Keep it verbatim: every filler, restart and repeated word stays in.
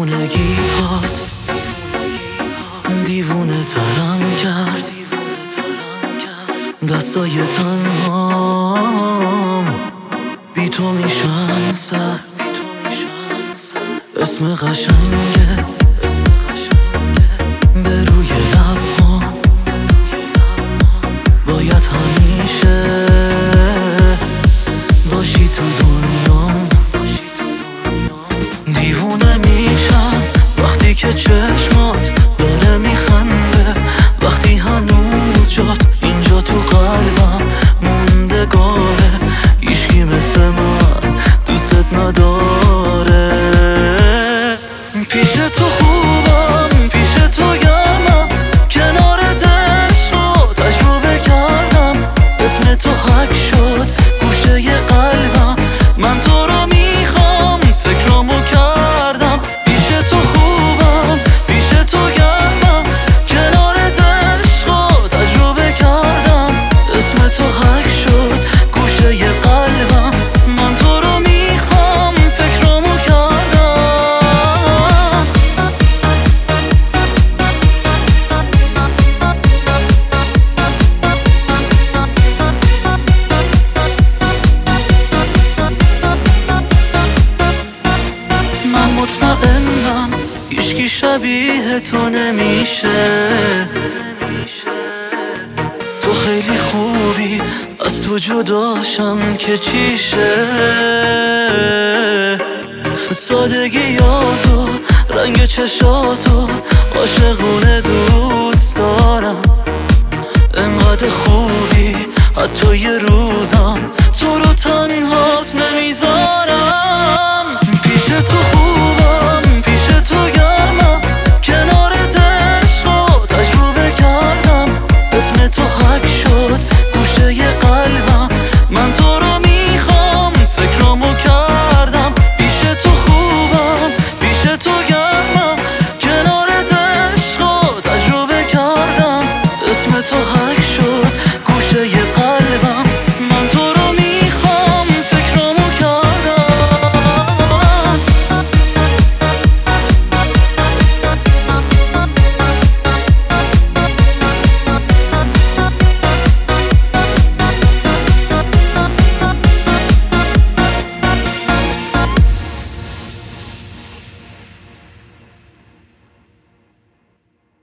دیوونگی هات دیوونه ترم کرد، دستای تنهام بی تو میشن سر. اسم قشنگت به روی لبام باید همیشه باشی تو دنیام. دیوونه میشم وقتی که چشمات داره میخنده، وقتی هنوز جات اینجا تو قلبم موندگاره. هیچکی مثل من دوست نداره. پیش تو خوبم، پیش تو گرمم، کنارت عشق تجربه کردم. اسم تو حک شد گوشه قلبم، من تو رو میخوام فکرامو کردم. پیش تو خوبم، پیش تو گرمم، کنارت عشق تجربه کردم. اسم تو حک شد گوشه قلبم، من تو رو میخوام فکرامو کردم. من مطمئنم هیچکی شبیه تو نمیشه. تو خیلی خوبی، از تو جداشم که چیشه. سادگیاتو، رنگ چشاتو عاشقونه دوست دارم. انقدر خوبی حتی یه روزم تو رو تنهات نمیذارم. پیش تو